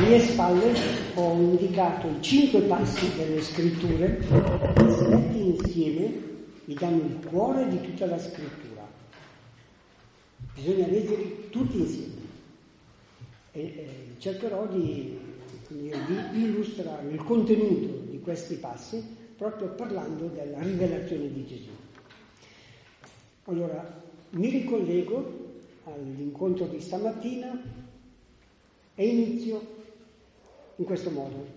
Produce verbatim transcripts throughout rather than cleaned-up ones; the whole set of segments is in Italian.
alle mie spalle ho indicato i cinque passi delle scritture che, se letti insieme, mi danno il cuore di tutta la scrittura. Bisogna leggerli tutti insieme. E, e cercherò di, di illustrare il contenuto di questi passi proprio parlando della rivelazione di Gesù. Allora, mi ricollego all'incontro di stamattina e inizio in questo modo.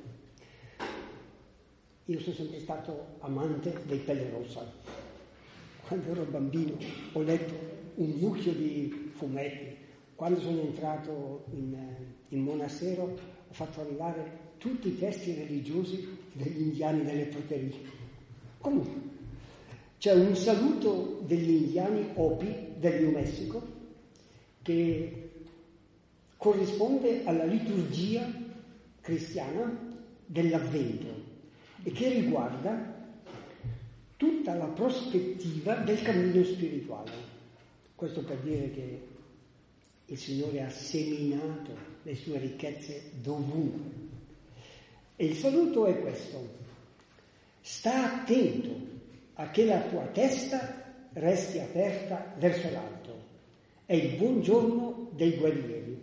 Io sono sempre stato amante dei Pelle Rossa. Quando ero bambino ho letto un mucchio di fumetti. Quando sono entrato in, in monastero ho fatto arrivare tutti i testi religiosi degli indiani delle praterie. Comunque, c'è un saluto degli indiani Hopi del New Mexico che corrisponde alla liturgia cristiana dell'Avvento e che riguarda tutta la prospettiva del cammino spirituale. Questo per dire che il Signore ha seminato le sue ricchezze dovunque. E il saluto è questo: sta attento a che la tua testa resti aperta verso l'alto. È il buongiorno dei guerrieri,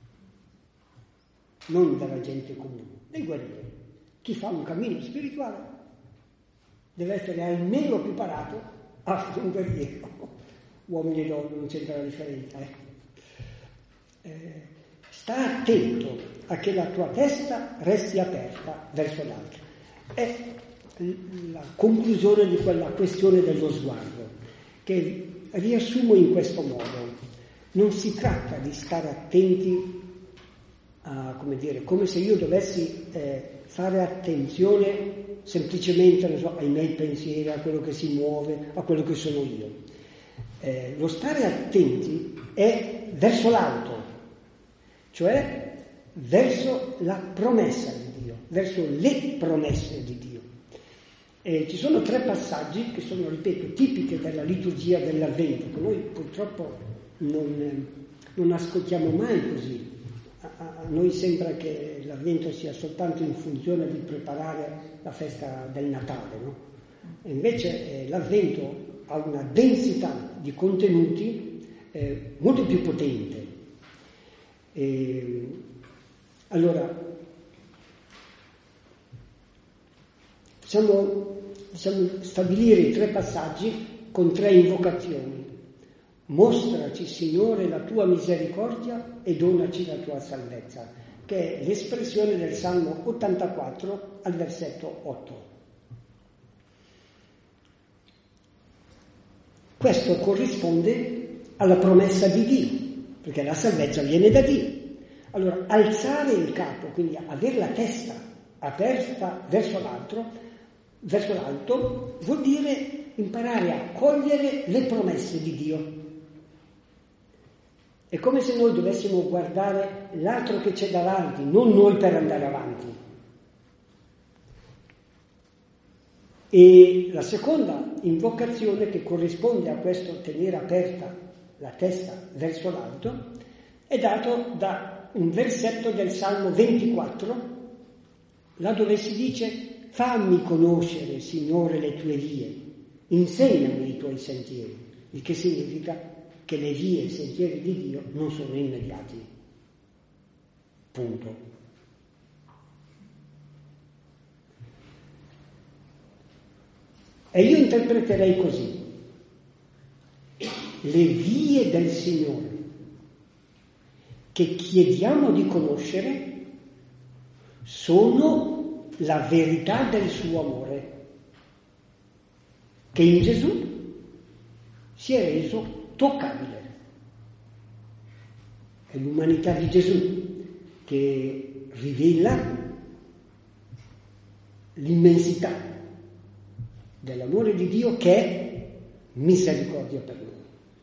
non della gente comune, dei guerrieri. Chi fa un cammino spirituale deve essere almeno preparato a essere un guerriero. Uomini e donne, non c'entra la differenza. Eh. Eh, sta attento a che la tua testa resti aperta verso l'altro. È la conclusione di quella questione dello sguardo, che riassumo in questo modo. Non si tratta di stare attenti a, come dire, come se io dovessi eh, fare attenzione semplicemente, non so, ai miei pensieri, a quello che si muove, a quello che sono io. Eh, lo stare attenti è verso l'alto, cioè verso la promessa di Dio, verso le promesse di Dio. E ci sono tre passaggi che sono, ripeto, tipiche della liturgia dell'Avvento, che noi purtroppo non, non ascoltiamo mai così. A, a noi sembra che l'Avvento sia soltanto in funzione di preparare la festa del Natale, no? E invece eh, l'Avvento ha una densità di contenuti eh, molto più potente. E, allora, possiamo, possiamo stabilire i tre passaggi con tre invocazioni. Mostraci, Signore, la tua misericordia e donaci la tua salvezza, che è l'espressione del Salmo ottantaquattro al versetto otto. Questo corrisponde alla promessa di Dio, perché la salvezza viene da Dio. Allora, alzare il capo, quindi avere la testa aperta verso l'alto, verso l'alto, vuol dire imparare a cogliere le promesse di Dio. È come se noi dovessimo guardare l'altro che c'è davanti, non noi per andare avanti. E la seconda invocazione che corrisponde a questo tenere aperta la testa verso l'alto è dato da un versetto del Salmo ventiquattro, là dove si dice: fammi conoscere, Signore, le tue vie, insegnami i tuoi sentieri, il che significa che le vie e i sentieri di Dio non sono immediati. Punto. E io interpreterei così: le vie del Signore che chiediamo di conoscere sono la verità del suo amore, che in Gesù si è reso toccabile. È l'umanità di Gesù che rivela l'immensità dell'amore di Dio, che è misericordia per noi.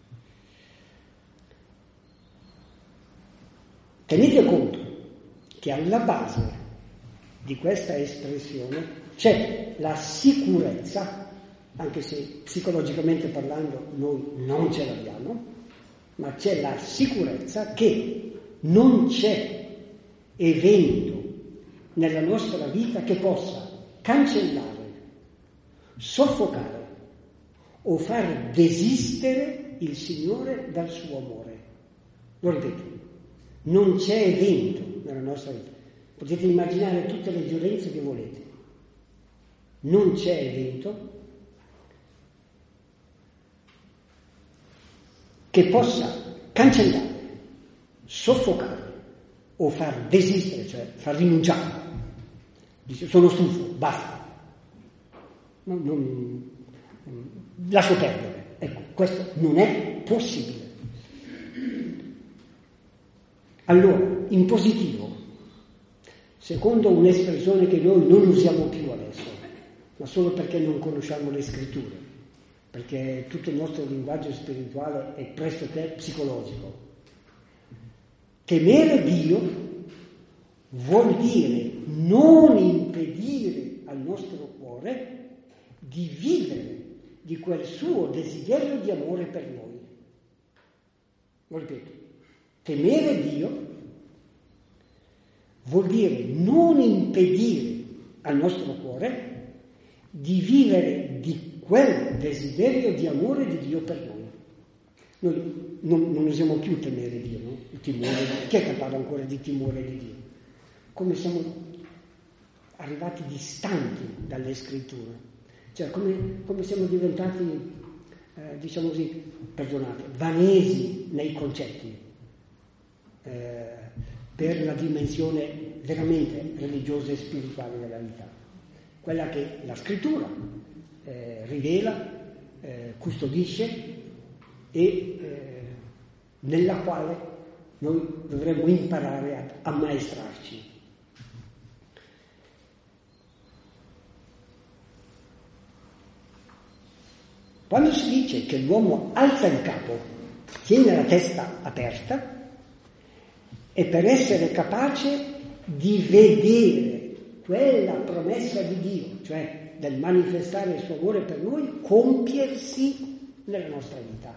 Tenete conto che alla base di questa espressione c'è la sicurezza, anche se psicologicamente parlando noi non ce l'abbiamo, ma c'è la sicurezza che non c'è evento nella nostra vita che possa cancellare, soffocare o far desistere il Signore dal suo amore. Lo ripeto, non c'è evento nella nostra vita. Potete immaginare tutte le violenze che volete. Non c'è evento che possa cancellare, soffocare o far desistere, cioè far rinunciare. Dice, sono stufo, basta. Non, non, lascio perdere. Ecco, questo non è possibile. Allora, in positivo, secondo un'espressione che noi non usiamo più adesso, ma solo perché non conosciamo le scritture, perché tutto il nostro linguaggio spirituale è pressoché psicologico. Temere Dio vuol dire non impedire al nostro cuore di vivere di quel suo desiderio di amore per noi. Lo ripeto, temere Dio vuol dire non impedire al nostro cuore di vivere di quel desiderio di amore di Dio per noi. Noi non, non usiamo più temere Dio, no? Il timore. Chi è che parla ancora di timore di Dio? Come siamo arrivati distanti dalle scritture. Cioè, come, come siamo diventati, eh, diciamo così, perdonate, vanesi nei concetti eh, per la dimensione veramente religiosa e spirituale della vita. Quella che la scrittura eh, rivela, eh, custodisce e eh, nella quale noi dovremmo imparare ad ammaestrarci. Quando si dice che l'uomo alza il capo, tiene la testa aperta, è per essere capace di vedere quella promessa di Dio, cioè del manifestare il suo amore per noi, compiersi nella nostra vita.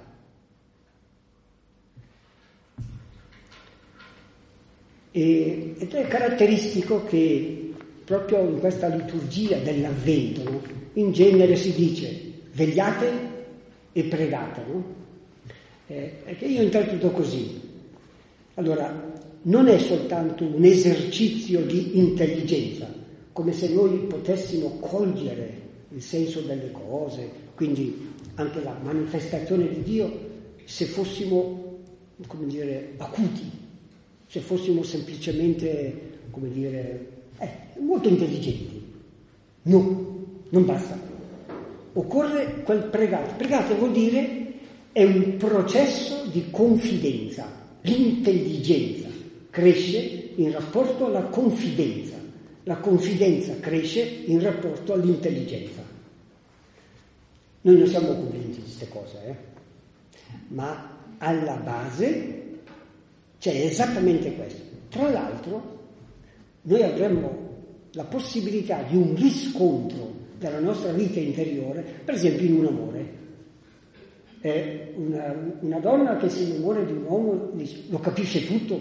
E, ed è caratteristico che proprio in questa liturgia dell'Avvento, no? In genere si dice vegliate e pregate, no? Eh, è che io interpreto così. Allora, non è soltanto un esercizio di intelligenza, come se noi potessimo cogliere il senso delle cose, quindi anche la manifestazione di Dio, se fossimo, come dire, acuti, se fossimo semplicemente, come dire, eh, molto intelligenti. No, non basta. Occorre quel pregate. Pregate vuol dire è un processo di confidenza. L'intelligenza cresce in rapporto alla confidenza. La confidenza cresce in rapporto all'intelligenza. Noi non siamo convinti di queste cose, eh? Ma alla base c'è esattamente questo. Tra l'altro, noi avremmo la possibilità di un riscontro della nostra vita interiore, per esempio in un amore. Eh, una, una donna che si innamora di un uomo lo capisce tutto,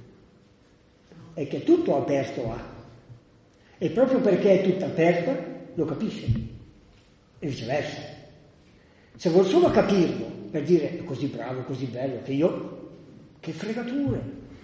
e che tutto aperto ha, e proprio perché è tutta aperta lo capisce, e viceversa. Se vuol solo capirlo per dire è così bravo, così bello, che io, che fregature,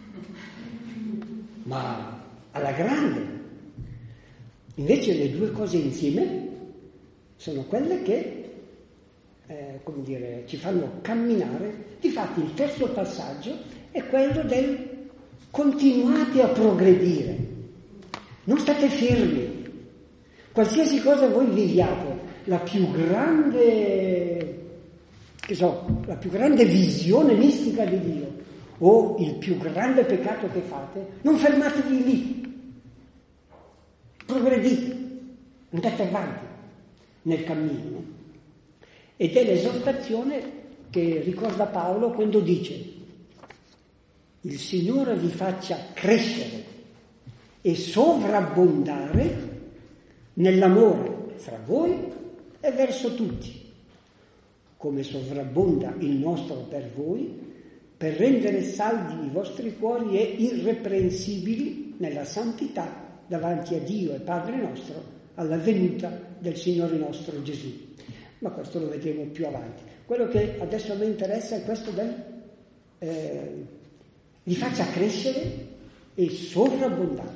ma alla grande. Invece le due cose insieme sono quelle che, eh, come dire, ci fanno camminare. Difatti il terzo passaggio è quello del continuate a progredire, non state fermi. Qualsiasi cosa voi viviate, la più grande, che so, la più grande visione mistica di Dio o il più grande peccato che fate, non fermatevi lì. Progredite, andate avanti nel cammino. Ed è l'esortazione che ricorda Paolo quando dice: il Signore vi faccia crescere e sovrabbondare nell'amore fra voi e verso tutti, come sovrabbonda il nostro per voi, per rendere saldi i vostri cuori e irreprensibili nella santità davanti a Dio e Padre nostro alla venuta del Signore nostro Gesù. Ma questo lo vedremo più avanti. Quello che adesso a me interessa è questo del eh, li faccia crescere e sovrabbondare.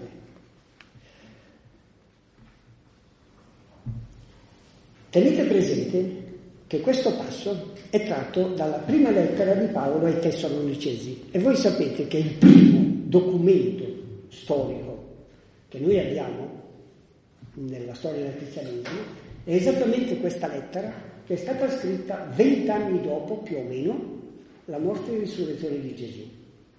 Tenete presente che questo passo è tratto dalla prima lettera di Paolo ai Tessalonicesi e voi sapete che il primo documento storico che noi abbiamo nella storia del cristianesimo è esattamente questa lettera che è stata scritta vent'anni dopo, più o meno, la morte e risurrezione di Gesù.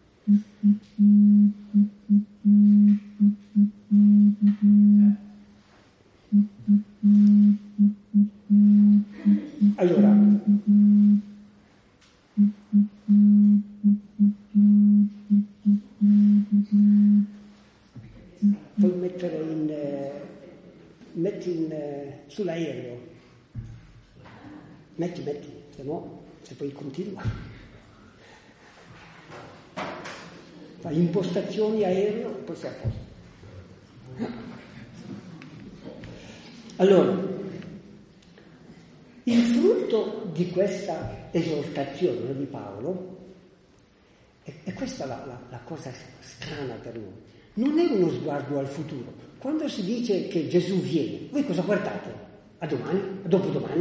Allora, puoi mettere in, eh, metti in, eh, sull'aereo, metti, metti, se no, se poi continua. Fai impostazioni aereo e poi sei a posto. Allora, il frutto di questa esortazione di Paolo, e, e questa è la, la, la cosa strana per noi, non è uno sguardo al futuro. Quando si dice che Gesù viene, voi cosa guardate? A domani? A dopodomani?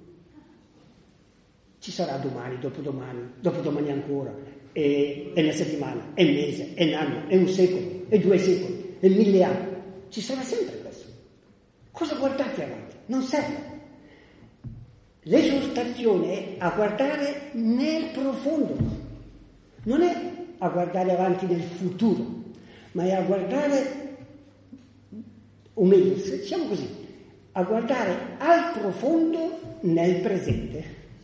Ci sarà domani, dopodomani, dopodomani ancora, e, è una settimana, è un mese, è un anno, è un secolo, è due secoli, è mille anni. Ci sarà sempre questo. Cosa guardate avanti? Non serve. L'esortazione è a guardare nel profondo, non è a guardare avanti nel futuro, ma è a guardare, o meglio, diciamo così, a guardare al profondo nel presente,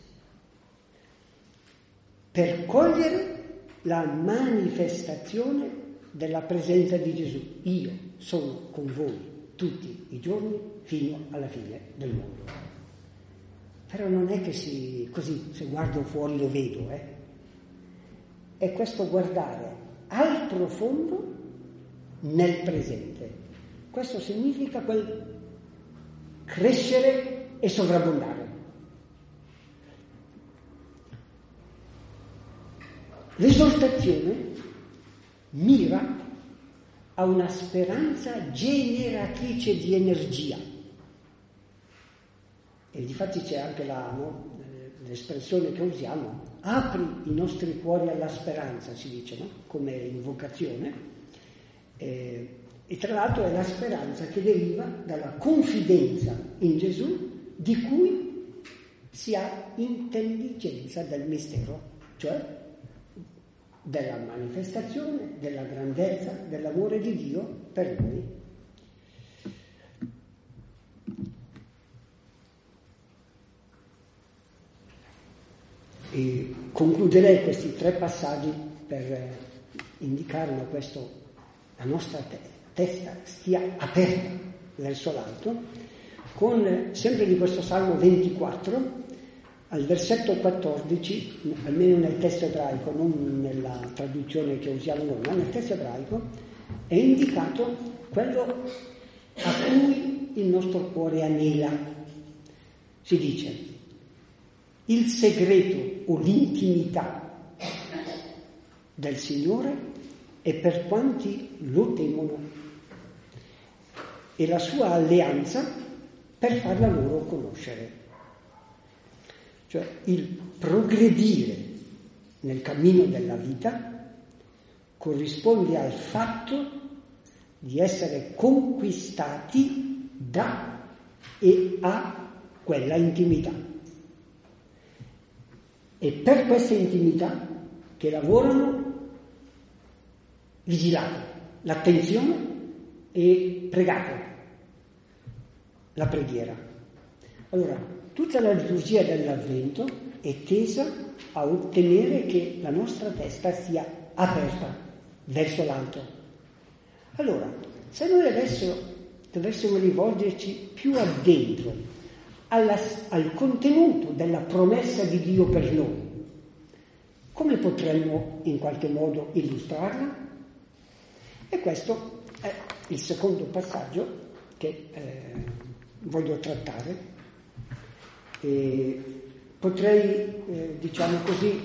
per cogliere la manifestazione della presenza di Gesù. Io sono con voi tutti i giorni fino alla fine del mondo. Però non è che si, così, se guardo fuori lo vedo, eh. È questo guardare al profondo nel presente. Questo significa quel crescere e sovrabbondare. L'esortazione mira a una speranza generatrice di energia. E difatti c'è anche la, no, l'espressione che usiamo, apri i nostri cuori alla speranza, si dice, no? Come invocazione. Eh, e tra l'altro è la speranza che deriva dalla confidenza in Gesù di cui si ha intelligenza del mistero, cioè della manifestazione, della grandezza, dell'amore di Dio per noi. E concluderei questi tre passaggi per indicarmi questo, la nostra te- testa stia aperta verso l'alto, con sempre di questo Salmo ventiquattro, al versetto quattordici, almeno nel testo ebraico, non nella traduzione che usiamo noi, ma nel testo ebraico, è indicato quello a cui il nostro cuore anela. Si dice: il segreto o l'intimità del Signore è per quanti lo temono e la sua alleanza per farla loro conoscere. Cioè il progredire nel cammino della vita corrisponde al fatto di essere conquistati da e a quella intimità. E per questa intimità che lavorano vigilate, l'attenzione e pregate, la preghiera. Allora, tutta la liturgia dell'Avvento è tesa a ottenere che la nostra testa sia aperta verso l'alto. Allora, se noi adesso dovessimo rivolgerci più addentro alla, al contenuto della promessa di Dio per noi, come potremmo in qualche modo illustrarla? E questo è il secondo passaggio che eh, voglio trattare. E potrei, eh, diciamo così,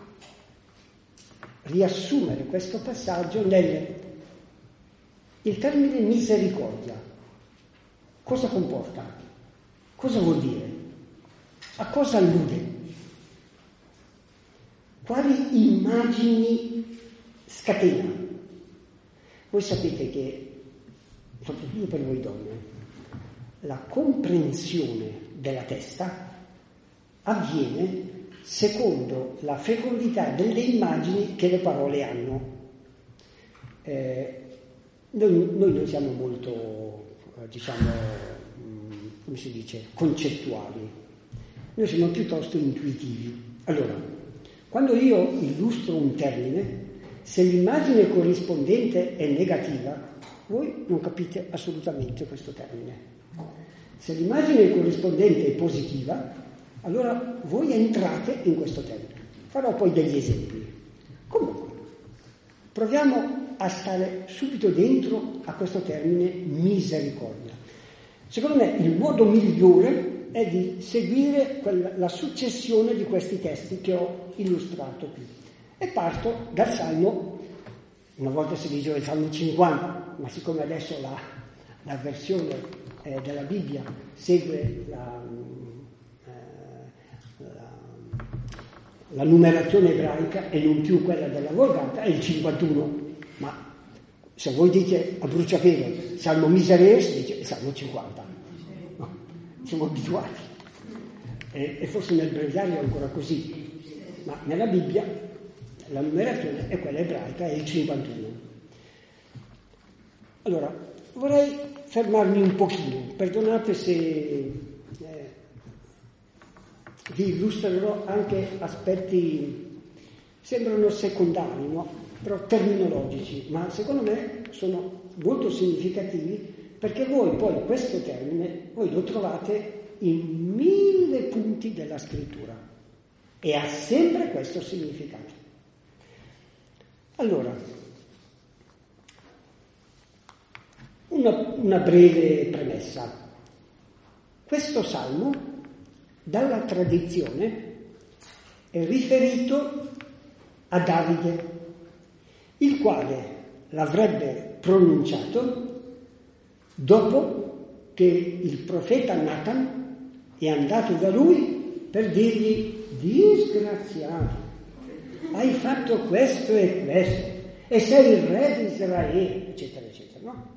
riassumere questo passaggio nel il termine misericordia. Cosa comporta? Cosa vuol dire? A cosa allude? Quali immagini scatena? Voi sapete che, soprattutto per voi donne, la comprensione della testa avviene secondo la fecondità delle immagini che le parole hanno. Eh, noi, noi non siamo molto, diciamo, come si dice, concettuali. Noi siamo piuttosto intuitivi. Allora, quando io illustro un termine, se l'immagine corrispondente è negativa, voi non capite assolutamente questo termine. Se l'immagine corrispondente è positiva, allora voi entrate in questo termine. Farò poi degli esempi. Comunque, proviamo a stare subito dentro a questo termine misericordia. Secondo me il modo migliore è di seguire quella, la successione di questi testi che ho illustrato qui. E parto dal Salmo, una volta si diceva il Salmo cinquanta, ma siccome adesso la, la versione eh, della Bibbia segue la, eh, la, la numerazione ebraica e non più quella della Vulgata, è il cinquantuno. Ma se voi dite a bruciapelo Salmo Misereus, dice il Salmo cinquanta. No, siamo abituati. E, e forse nel breviario è ancora così. Ma nella Bibbia la numerazione è quella ebraica, è il cinquantuno. Allora, vorrei fermarmi un pochino, perdonate se eh, vi illustrerò anche aspetti, sembrano secondari, no? Però terminologici, ma secondo me sono molto significativi, perché voi poi questo termine, voi lo trovate in mille punti della scrittura e ha sempre questo significato. Allora, una, una breve premessa. Questo salmo, dalla tradizione, è riferito a Davide, il quale l'avrebbe pronunciato dopo che il profeta Nathan è andato da lui per dirgli: disgraziato, hai fatto questo e questo, e sei il re di Israele, eccetera, eccetera, no?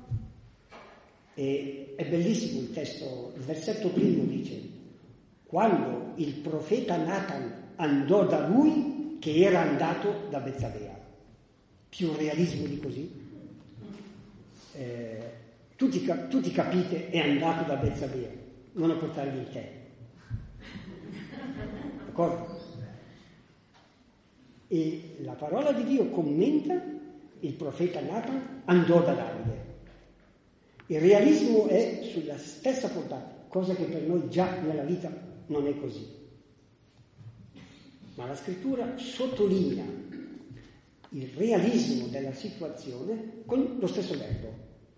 E è bellissimo il testo, il versetto primo dice: quando il profeta Nathan andò da lui che era andato da Bezzabea. Più realismo di così? Eh, tutti, tutti capite, è andato da Bezzabea, non a portargli il tè. D'accordo? E la parola di Dio commenta: il profeta Nathan andò da Davide. Il realismo è sulla stessa portata, cosa che per noi già nella vita non è così. Ma la scrittura sottolinea il realismo della situazione con lo stesso verbo.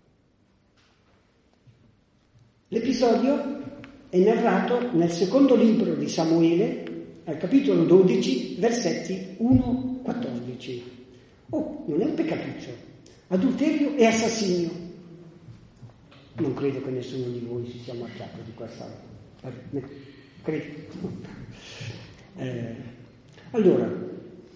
L'episodio è narrato nel secondo libro di Samuele, al capitolo dodici, versetti uno a quattordici. Oh, non è un peccatuccio, adulterio e assassinio. Non credo che nessuno di voi si sia marchiato di questa. Credo. Eh, allora,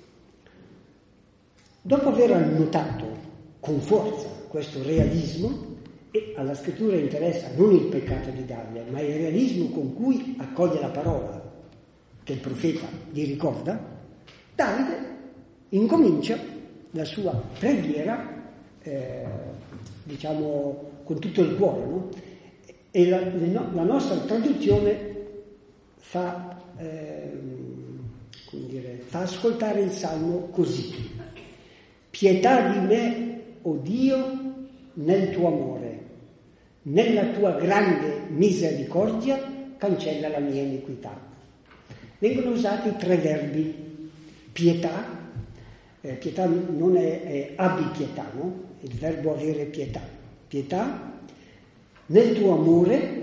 dopo aver annotato con forza questo realismo, e alla scrittura interessa non il peccato di Davide, ma il realismo con cui accoglie la parola che il profeta gli ricorda, Davide incomincia la sua preghiera, eh, diciamo, con tutto il cuore, no? E la, la nostra traduzione fa, eh, come dire, fa ascoltare il Salmo così: pietà di me, o Dio, nel tuo amore, nella tua grande misericordia cancella la mia iniquità. Vengono usati tre verbi: pietà, eh, pietà non è, è abbi pietà, no? Il verbo avere pietà. Pietà nel tuo amore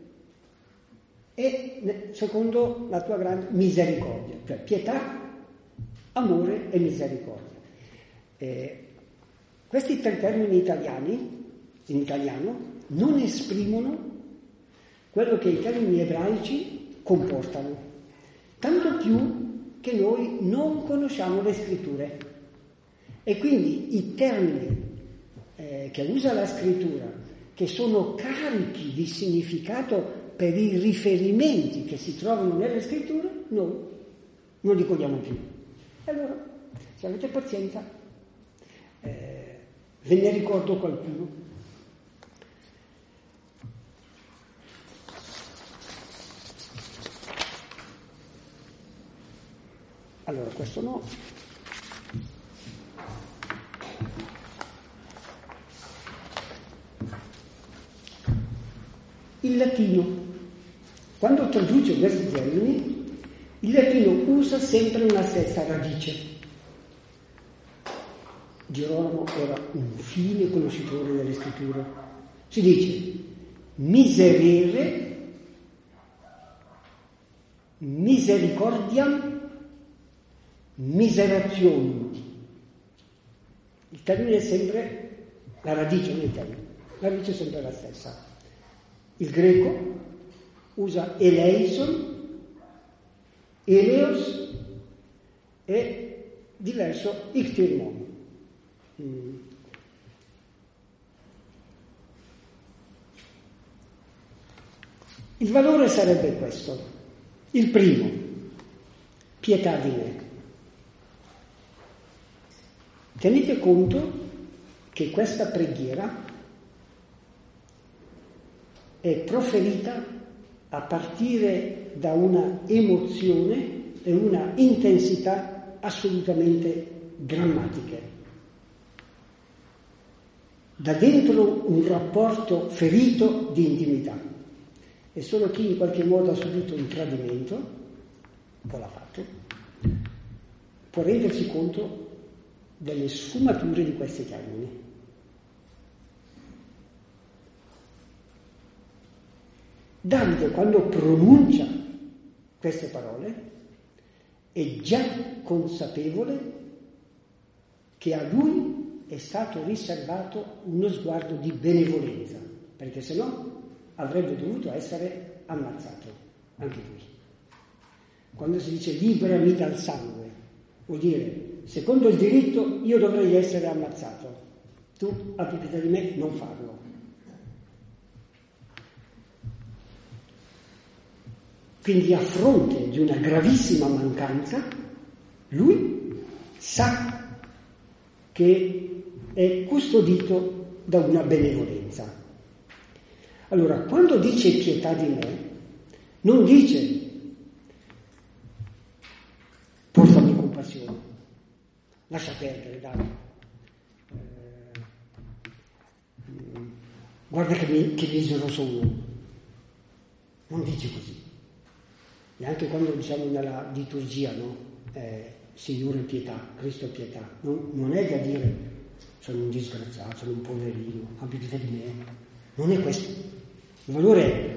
e secondo la tua grande misericordia, cioè pietà, amore e misericordia. Eh, questi tre termini italiani, in italiano, non esprimono quello che i termini ebraici comportano, tanto più che noi non conosciamo le scritture. E quindi i termini eh, che usa la scrittura, che sono carichi di significato per i riferimenti che si trovano nelle scritture, noi non li cogliamo più. Allora, se avete pazienza, eh, ve ne ricordo qualcuno. Allora, questo no. Il latino. Quando traduce questi termini, il latino usa sempre una stessa radice. Gerolamo era un fine conoscitore delle scritture. Si dice miserere, misericordiam, miserationum. Il termine è sempre la radice del termine, la radice è sempre la stessa. Il greco usa eleison, eleos e diverso ictirmon. Mm. Il valore sarebbe questo. Il primo, pietà di me. Tenete conto che questa preghiera è proferita a partire da una emozione e una intensità assolutamente drammatiche. Da dentro un rapporto ferito di intimità. E solo chi in qualche modo ha subito un tradimento, o l'ha fatto, può rendersi conto delle sfumature di questi termini. Davide, quando pronuncia queste parole, è già consapevole che a lui è stato riservato uno sguardo di benevolenza, perché se no avrebbe dovuto essere ammazzato, anche lui. Quando si dice liberami dal sangue, vuol dire, secondo il diritto io dovrei essere ammazzato, tu abbi pietà di me, non farlo. Quindi a fronte di una gravissima mancanza, lui sa che è custodito da una benevolenza. Allora, quando dice pietà di me, non dice portami compassione, lascia perdere, dai, eh, guarda che, mi, che misero sono. Non dice così. E anche quando diciamo nella liturgia, no? Eh, Signore pietà, Cristo pietà, no? Non è da dire sono un disgraziato, sono un poverino, abbi pietà di me. Non è questo. Il valore è,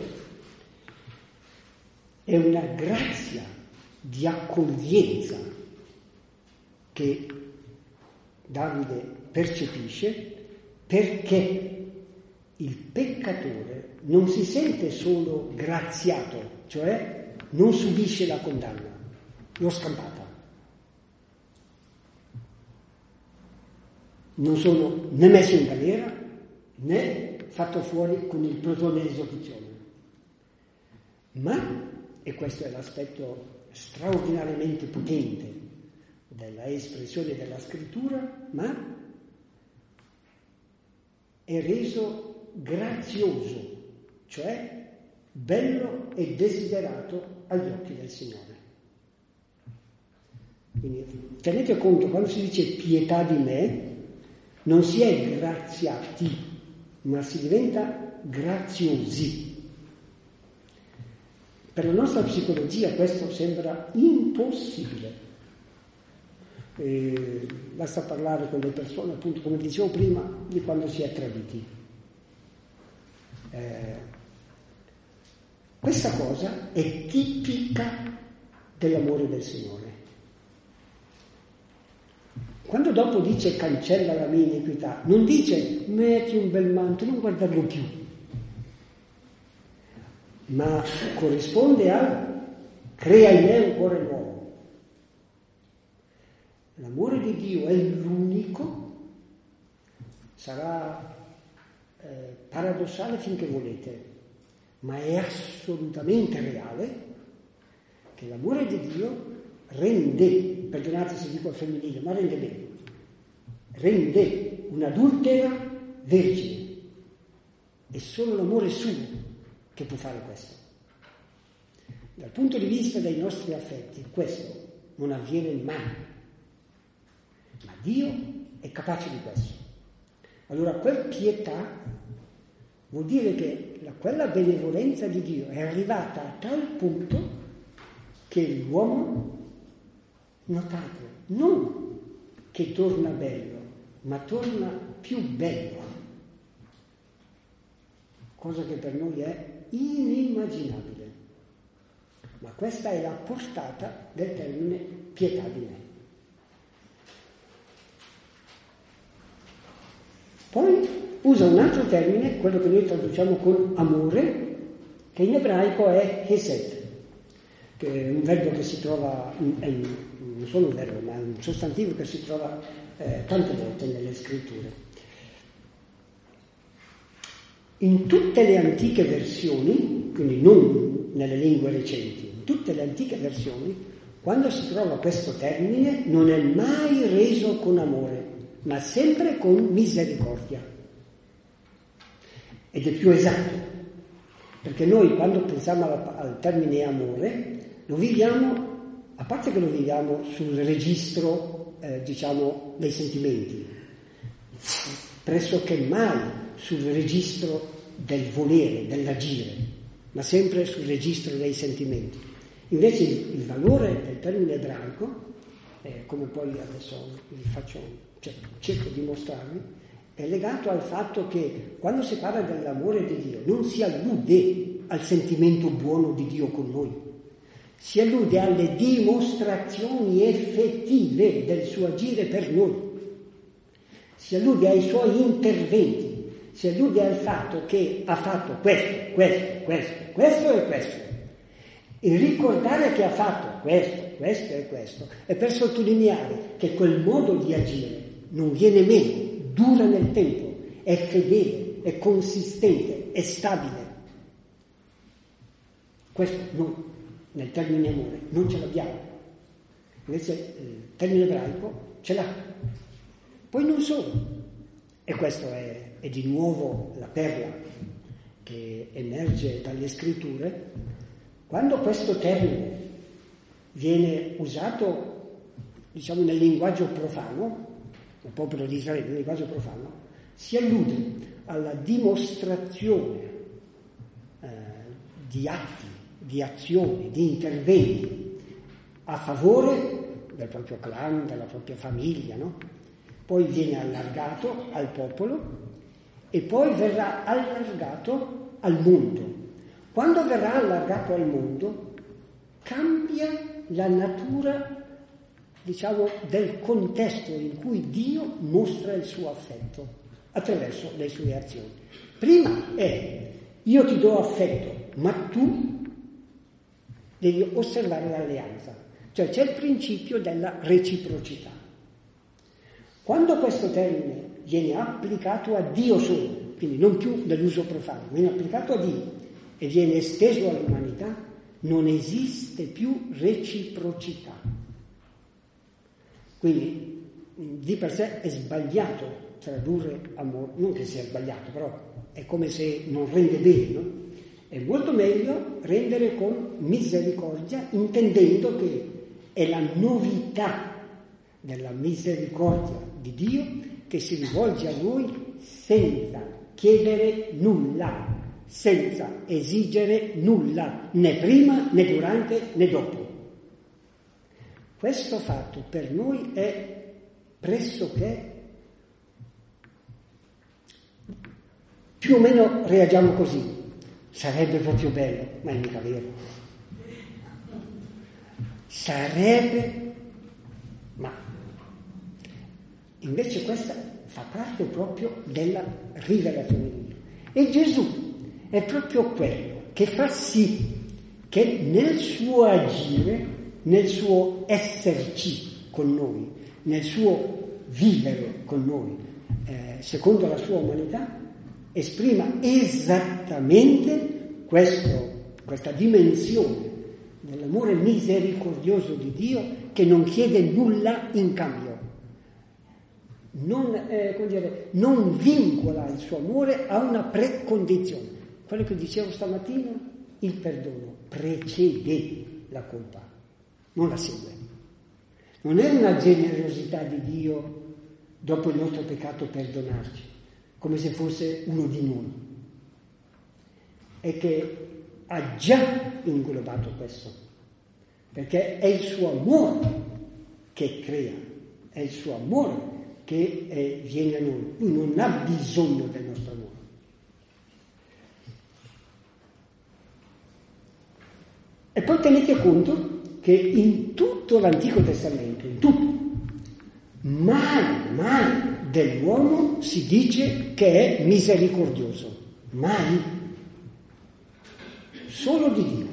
è una grazia di accoglienza che Davide percepisce, perché il peccatore non si sente solo graziato, cioè non subisce la condanna, l'ho scampata. Non sono né messo in galera né fatto fuori con il plotone di esecuzione. Ma, e questo è l'aspetto straordinariamente potente della espressione della scrittura, ma è reso grazioso, cioè bello e desiderato agli occhi del Signore. Quindi tenete conto, quando si dice pietà di me, non si è graziati, ma si diventa graziosi. Per la nostra psicologia questo sembra impossibile. Eh, basta parlare con le persone, appunto, come dicevo prima, di quando si è traditi. Eh, questa cosa è tipica dell'amore del Signore. Quando dopo dice cancella la mia iniquità, non dice metti un bel manto, non guardarlo più, ma corrisponde a crea in me un cuore nuovo. L'amore di Dio è l'unico, sarà eh, paradossale finché volete, ma è assolutamente reale, che l'amore di Dio rende, perdonate se dico al femminile, ma rende bene, rende un'adultera vergine. È solo l'amore suo che può fare questo. Dal punto di vista dei nostri affetti, questo non avviene mai. Ma Dio è capace di questo. Allora, quel pietà vuol dire che la, quella benevolenza di Dio è arrivata a tal punto che l'uomo, notate, non che torna bello, ma torna più bello, cosa che per noi è inimmaginabile. Ma questa è la portata del termine pietà di me. Poi usa un altro termine, quello che noi traduciamo con amore, che in ebraico è hesed, che è un verbo che si trova, è un, non solo un verbo, ma è un sostantivo che si trova eh, tante volte nelle scritture. In tutte le antiche versioni, quindi non nelle lingue recenti, in tutte le antiche versioni, quando si trova questo termine non è mai reso con amore, ma sempre con misericordia. Ed è più esatto, perché noi quando pensiamo al, al termine amore, lo viviamo, a parte che lo viviamo sul registro, eh, diciamo, dei sentimenti, pressoché mai sul registro del volere, dell'agire, ma sempre sul registro dei sentimenti. Invece il, il valore del termine ebraico, eh, come poi adesso vi faccio, cioè, cerco di mostrarvi, è legato al fatto che quando si parla dell'amore di Dio non si allude al sentimento buono di Dio con noi, si allude alle dimostrazioni effettive del suo agire per noi, si allude ai suoi interventi, si allude al fatto che ha fatto questo, questo, questo, questo e questo. E ricordare che ha fatto questo, questo e questo è per sottolineare che quel modo di agire non viene meno, dura nel tempo, è fedele, è consistente, è stabile. Questo non, nel termine amore non ce l'abbiamo, invece il termine ebraico ce l'ha. Poi non solo, e questo è, è di nuovo la perla che emerge dalle scritture, quando questo termine viene usato, diciamo, nel linguaggio profano, il popolo di Israele nel linguaggio profano, si allude alla dimostrazione eh, di atti, di azioni, di interventi a favore del proprio clan, della propria famiglia, no? Poi viene allargato al popolo e poi verrà allargato al mondo. Quando verrà allargato al mondo, cambia la natura, diciamo, del contesto in cui Dio mostra il suo affetto attraverso le sue azioni. Prima è io ti do affetto, ma tu devi osservare l'alleanza, cioè c'è il principio della reciprocità. Quando questo termine viene applicato a Dio solo, quindi non più nell'uso profano, viene applicato a Dio e viene esteso all'umanità, non esiste più reciprocità. Quindi di per sé è sbagliato tradurre amore, non che sia sbagliato, però è come se non rende bene, no? È molto meglio rendere con misericordia, intendendo che è la novità della misericordia di Dio che si rivolge a noi senza chiedere nulla, senza esigere nulla, né prima, né durante, né dopo. Questo fatto per noi è pressoché, più o meno reagiamo così, sarebbe proprio bello, ma è mica vero. Sarebbe, ma invece questa fa parte proprio della rivelazione di Dio. E Gesù è proprio quello che fa sì che nel suo agire, nel suo esserci con noi, nel suo vivere con noi, eh, secondo la sua umanità, esprima esattamente questo, questa dimensione dell'amore misericordioso di Dio che non chiede nulla in cambio, non, eh, come dire, non vincola il suo amore a una precondizione. Quello che dicevo stamattina, il perdono precede la colpa, non la segue. Non è una generosità di Dio dopo il nostro peccato perdonarci, come se fosse uno di noi. È che ha già inglobato questo, perché è il suo amore che crea, è il suo amore che eh, viene a noi. Lui non ha bisogno del nostro amore. E poi tenete conto che in tutto l'Antico Testamento, in tutto, mai, mai dell'uomo si dice che è misericordioso. Mai. Solo di Dio.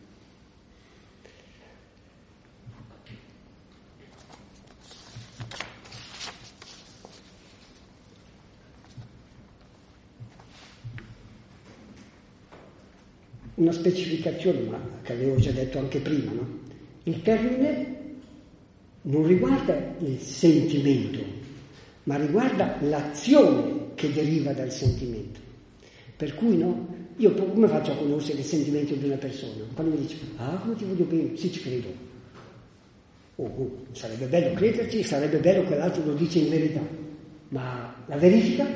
Una specificazione, ma che avevo già detto anche prima, no? Il termine non riguarda il sentimento, ma riguarda l'azione che deriva dal sentimento. Per cui, no? Io come faccio a conoscere il sentimento di una persona? Quando mi dice, ah, come ti voglio bene? Sì, ci credo. Oh, oh, sarebbe bello crederci, sarebbe bello che l'altro lo dice in verità. Ma la verifica?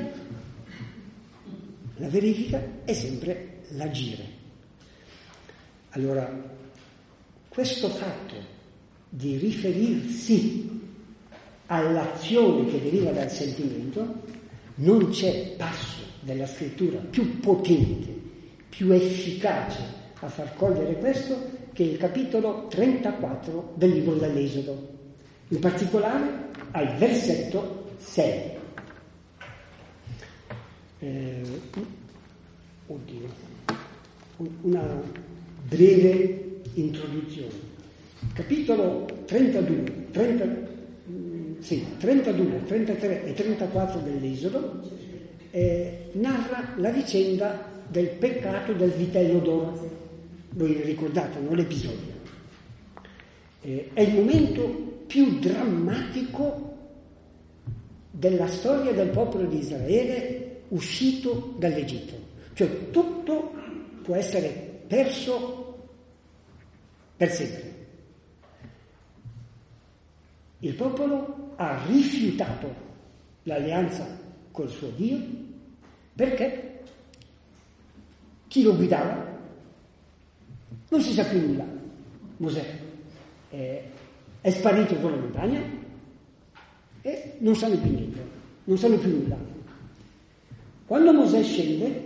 La verifica è sempre l'agire. Allora, questo fatto di riferirsi all'azione che deriva dal sentimento, non c'è passo della scrittura più potente, più efficace a far cogliere questo che il capitolo trentaquattro del libro dell'Esodo, in particolare al versetto sei. Eh, oddio, una breve introduzione. Capitolo trentadue, trenta, sì, trentadue, trentatré e trentaquattro dell'Esodo eh, narra la vicenda del peccato del vitello d'oro. Voi ricordate, no? L'episodio. Eh, è il momento più drammatico della storia del popolo di Israele uscito dall'Egitto. Cioè tutto può essere perso per sempre. Il popolo ha rifiutato l'alleanza col suo Dio perché chi lo guidava non si sa più nulla. Mosè è, è sparito con la montagna e non sanno più niente, non sanno più nulla. Quando Mosè scende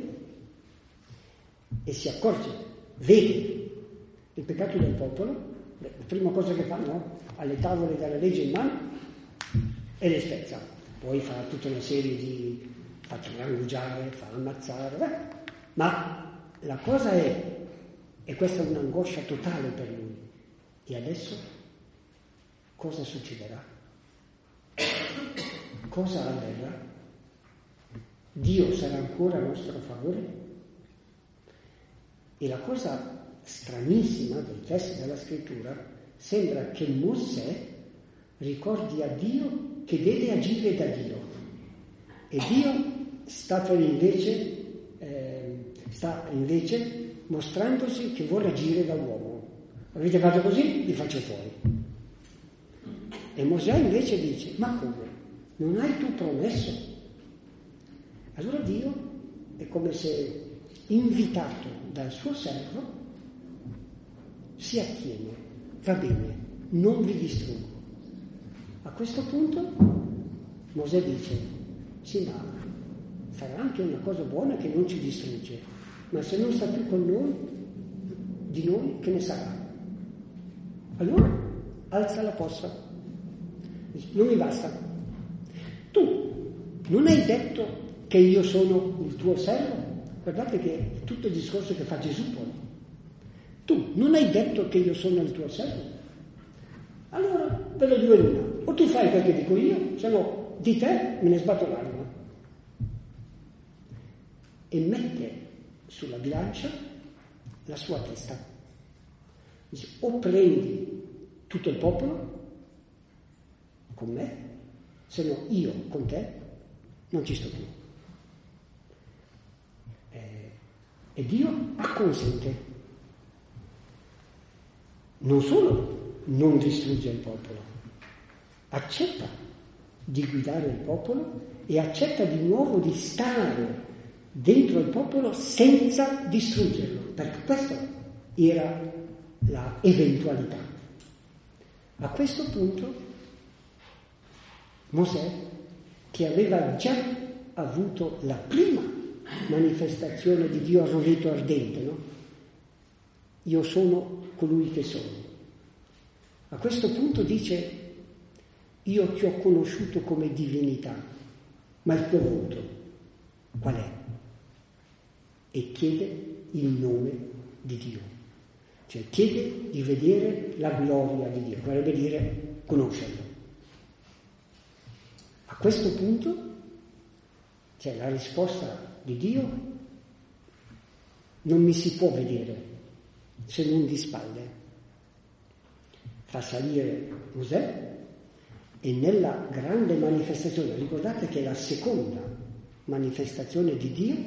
e si accorge, vede il peccato del popolo, la prima cosa che fa, no? Ha le tavole della legge in mano e le spezza. Poi fa tutta una serie di, fa triangugiare, fa ammazzare, beh. Ma la cosa è, e questa è un'angoscia totale per lui, e adesso cosa succederà? Cosa avverrà? Dio sarà ancora a nostro favore? E la cosa stranissima dei testi della scrittura sembra che Mosè ricordi a Dio che deve agire da Dio e Dio sta per invece eh, sta invece mostrandosi che vuole agire da uomo. Avete fatto così? Vi faccio fuori. E Mosè invece dice, ma come? Non hai tu promesso? Allora Dio è come se invitato dal suo servo si attiene, va bene, non vi distruggo. A questo punto Mosè dice, sì, ma sarà anche una cosa buona che non ci distrugge, ma se non sta più con noi, di noi che ne sarà? Allora alza la posta, non mi basta. Tu non hai detto che io sono il tuo servo? Guardate che è tutto il discorso che fa Gesù poi. Tu non hai detto che io sono il tuo servo? Allora ve lo due l'una, o tu fai quel che dico io, se no di te me ne sbatto l'anima. E mette sulla bilancia la sua testa. Dice, o prendi tutto il popolo con me, se no io con te non ci sto più. Eh, e Dio acconsente. Non solo non distrugge il popolo, accetta di guidare il popolo e accetta di nuovo di stare dentro il popolo senza distruggerlo, perché questa era la eventualità. A questo punto Mosè, che aveva già avuto la prima manifestazione di Dio a roveto ardente, no? Io sono colui che sono. A questo punto dice, io ti ho conosciuto come divinità, ma il tuo volto qual è? E chiede il nome di Dio, cioè chiede di vedere la gloria di Dio, vorrebbe dire conoscerlo. A questo punto c'è la risposta di Dio, non mi si può vedere se non di spalle. Fa salire Mosè e nella grande manifestazione, ricordate che la seconda manifestazione di Dio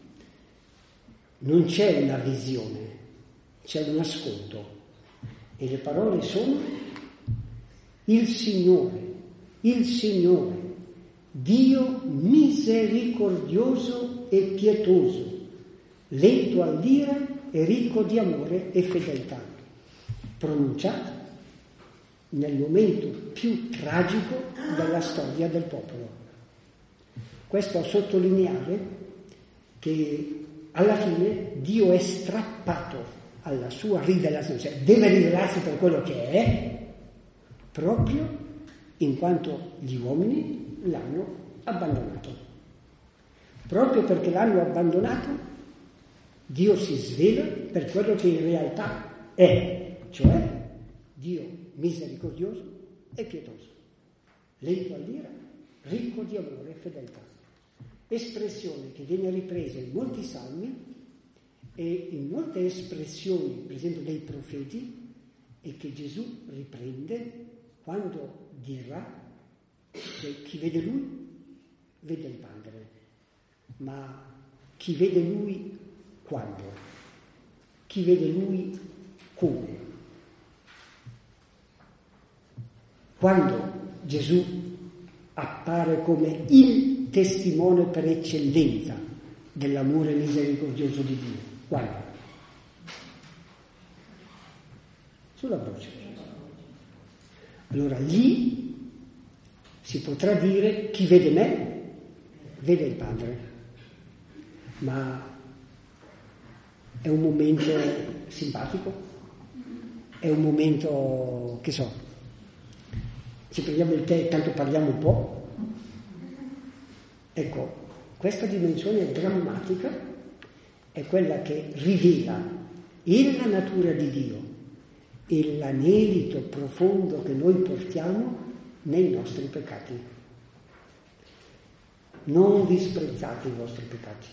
non c'è una visione, c'è un ascolto e le parole sono il Signore, il Signore, Dio misericordioso e pietoso, lento all'ira e ricco di amore e fedeltà, pronunciato nel momento più tragico della storia del popolo. Questo a sottolineare che alla fine Dio è strappato alla sua rivelazione, cioè deve rivelarsi per quello che è, proprio in quanto gli uomini l'hanno abbandonato. Proprio perché l'hanno abbandonato, Dio si svela per quello che in realtà è, cioè Dio misericordioso e pietoso, lento all'ira, ricco di amore e fedeltà. Espressione che viene ripresa in molti salmi e in molte espressioni, per esempio dei profeti, e che Gesù riprende quando dirà che chi vede Lui vede il Padre, ma chi vede Lui quando? Chi vede Lui come? Quando Gesù appare come il testimone per eccellenza dell'amore misericordioso di Dio. Quando? Sulla croce. Allora lì si potrà dire chi vede me vede il Padre, ma è un momento simpatico, è un momento, che so, ci prendiamo il tè e tanto parliamo un po'. Ecco, questa dimensione drammatica è quella che rivela e la natura di Dio e l'anelito profondo che noi portiamo nei nostri peccati. Non disprezzate i vostri peccati.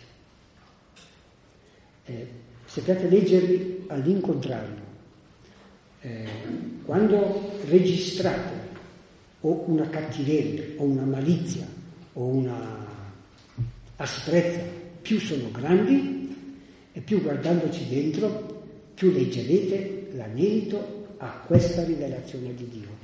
Eh, sappiate leggerli all'incontrario. Eh, quando registrate o una cattiveria, o una malizia, o una asprezza, più sono grandi e più guardandoci dentro, più leggerete l'anelito a questa rivelazione di Dio.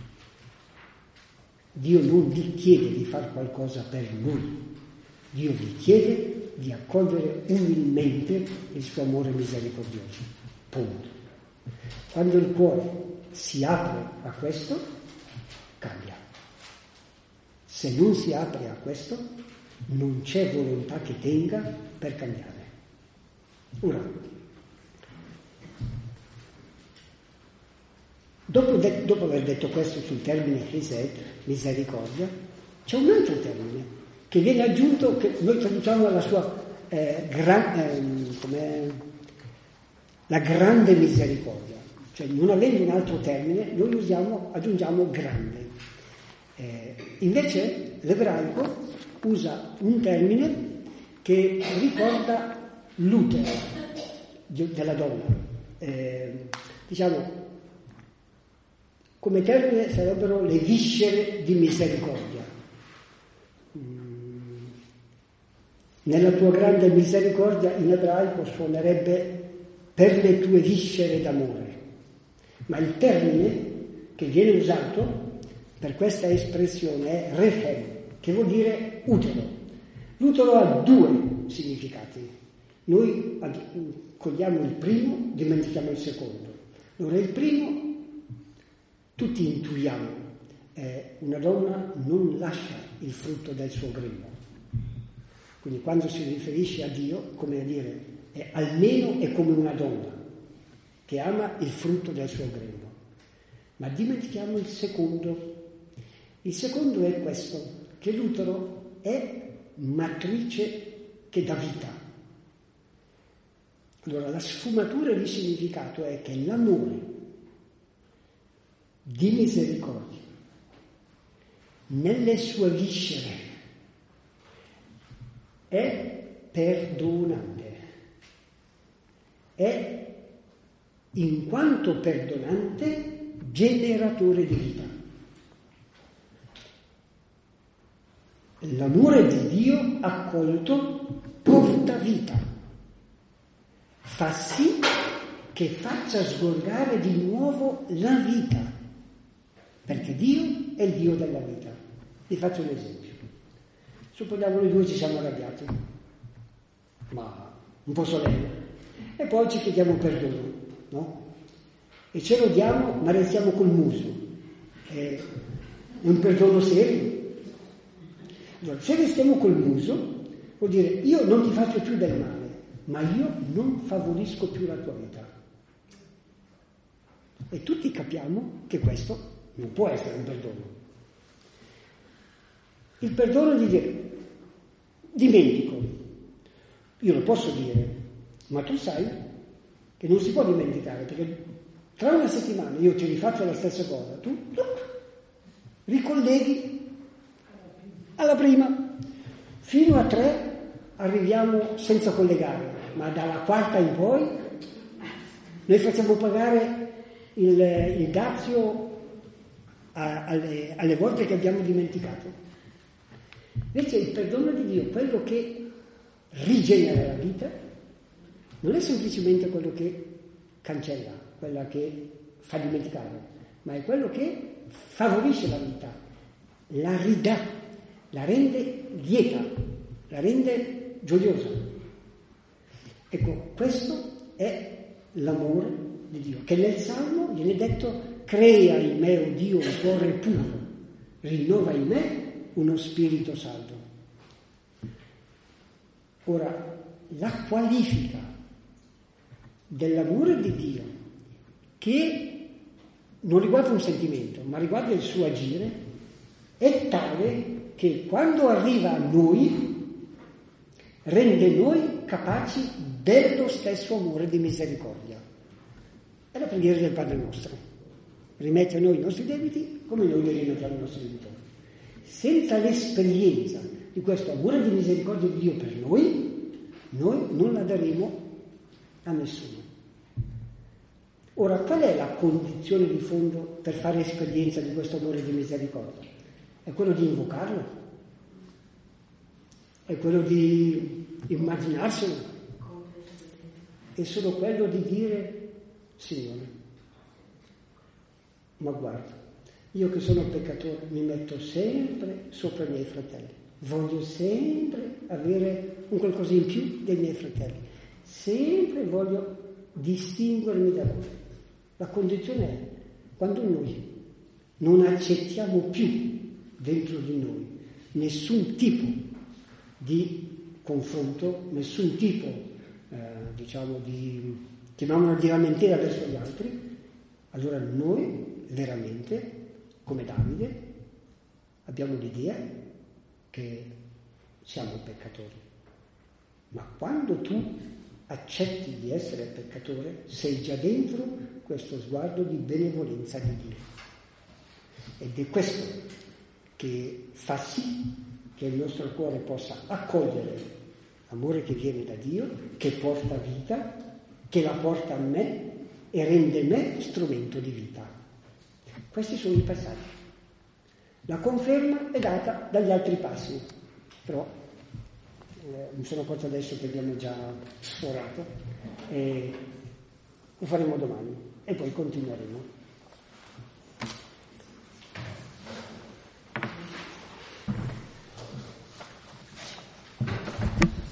Dio non vi chiede di fare qualcosa per Lui, Dio vi chiede di accogliere umilmente il suo amore misericordioso. Punto. Quando il cuore si apre a questo, cambia. Se non si apre a questo, non c'è volontà che tenga per cambiare. Ora, dopo, de- dopo aver detto questo sul termine chesed, misericordia, c'è un altro termine che viene aggiunto, che noi traduciamo alla sua eh, gran, eh, com'è? La grande misericordia. Cioè, non avendo un altro termine, noi usiamo, aggiungiamo grande. Eh, invece l'ebraico usa un termine che ricorda l'utero della donna. Eh, diciamo, come termine sarebbero le viscere di misericordia. Mm. Nella tua grande misericordia in ebraico suonerebbe per le tue viscere d'amore. Ma il termine che viene usato per questa espressione è rechem, che vuol dire utero. L'utero ha due significati. Noi cogliamo il primo, dimentichiamo il secondo. Allora il primo, tutti intuiamo, eh, una donna non lascia il frutto del suo grembo. Quindi quando si riferisce a Dio, come a dire, è, almeno è come una donna che ama il frutto del suo grembo. Ma dimentichiamo il secondo. Il secondo è questo, che l'utero è matrice che dà vita. Allora la sfumatura di significato è che l'amore di misericordia nelle sue viscere è perdonante, è in quanto perdonante generatore di vita. L'amore di Dio accolto porta vita, fa sì che faccia sgorgare di nuovo la vita, perché Dio è il Dio della vita. Vi faccio un esempio. Supponiamo noi due ci siamo arrabbiati, ma un po' solenne, e poi ci chiediamo perdono, no? E ce lo diamo, ma restiamo col muso. È un perdono serio. Allora, se restiamo col muso, vuol dire io non ti faccio più del male, ma io non favorisco più la tua vita. E tutti capiamo che questo non può essere un perdono. Il perdono di dire dimentico. Io lo posso dire, ma tu sai che non si può dimenticare, perché tra una settimana io ti rifaccio la stessa cosa, tu ricolleghi alla prima, fino a tre arriviamo senza collegare, ma dalla quarta in poi noi facciamo pagare il, il dazio a, alle, alle volte che abbiamo dimenticato. Invece il perdono di Dio, quello che rigenera la vita, non è semplicemente quello che cancella, quella che fa dimenticare, ma è quello che favorisce la vita, la ridà, la rende lieta, la rende gioiosa. Ecco, questo è l'amore di Dio, che nel Salmo viene detto: crea in me, o Dio, un cuore puro, rinnova in me uno spirito saldo. Ora, la qualifica dell'amore di Dio, che non riguarda un sentimento, ma riguarda il suo agire, è tale che quando arriva a noi rende noi capaci dello stesso amore di misericordia. È la preghiera del Padre nostro: rimette a noi i nostri debiti come noi li rimettiamo ai nostri debitori. Senza l'esperienza di questo amore di misericordia di Dio per noi, noi non la daremo a nessuno. Ora, qual è la condizione di fondo per fare esperienza di questo amore di misericordia? È quello di invocarlo? È quello di immaginarselo? È solo quello di dire: Signore, ma guarda, io che sono peccatore mi metto sempre sopra i miei fratelli, voglio sempre avere un qualcosa in più dei miei fratelli, sempre voglio distinguermi da loro. La condizione è Quando noi non accettiamo più dentro di noi nessun tipo di confronto, nessun tipo, eh, diciamo, di, chiamiamolo di lamentela verso gli altri, allora noi veramente, come Davide, abbiamo l'idea che siamo peccatori. Ma quando tu accetti di essere peccatore, sei già dentro questo sguardo di benevolenza di Dio. Ed è questo che fa sì che il nostro cuore possa accogliere l'amore che viene da Dio, che porta vita, che la porta a me e rende me strumento di vita. Questi sono i passaggi. La conferma è data dagli altri passi, però eh, mi sono accorto adesso che abbiamo già sforato e lo faremo domani e poi continueremo.